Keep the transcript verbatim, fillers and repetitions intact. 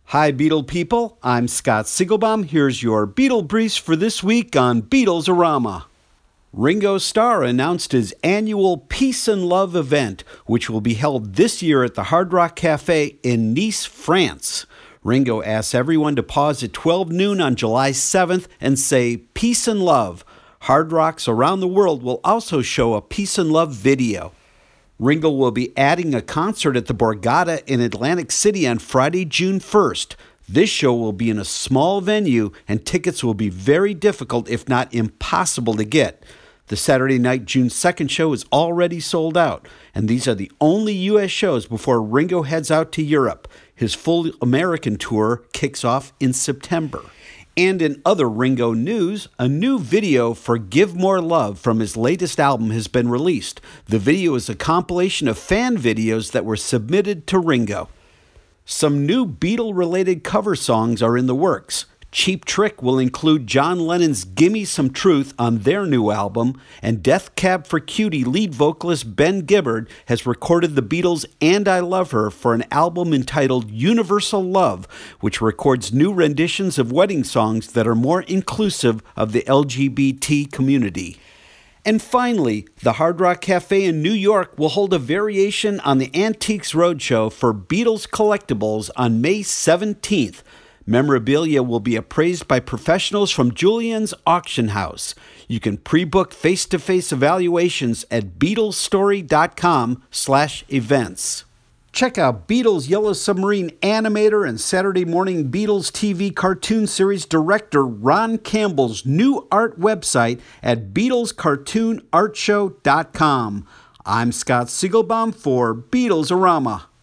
Hi, Beatle people. I'm Scott Siegelbaum. Here's your Beatle Briefs for this week on Beatles-orama. Ringo Starr announced his annual Peace and Love event, which will be held this year at the Hard Rock Cafe in Nice, France. Ringo asks everyone to pause at twelve noon on July seventh and say, "Peace and Love." Hard Rocks around the world will also show a Peace and Love video. Ringo will be adding a concert at the Borgata in Atlantic City on Friday, June first. This show will be in a small venue, and tickets will be very difficult, if not impossible, to get. The Saturday night, June second show is already sold out, and these are the only U S shows before Ringo heads out to Europe. His full American tour kicks off in September. And in other Ringo news, a new video for Give More Love from his latest album has been released. The video is a compilation of fan videos that were submitted to Ringo. Some new Beatle-related cover songs are in the works. Cheap Trick will include John Lennon's Gimme Some Truth on their new album, and Death Cab for Cutie lead vocalist Ben Gibbard has recorded the Beatles' And I Love Her for an album entitled Universal Love, which records new renditions of wedding songs that are more inclusive of the L G B T community. And finally, the Hard Rock Cafe in New York will hold a variation on the Antiques Roadshow for Beatles collectibles on May seventeenth. Memorabilia will be appraised by professionals from Julian's Auction House. You can pre-book face-to-face evaluations at beatlestory.com slash events. Check out Beatles Yellow Submarine animator and Saturday Morning Beatles T V cartoon series director Ron Campbell's new art website at beatles cartoon art show dot com. I'm Scott Siegelbaum for Beatles-orama.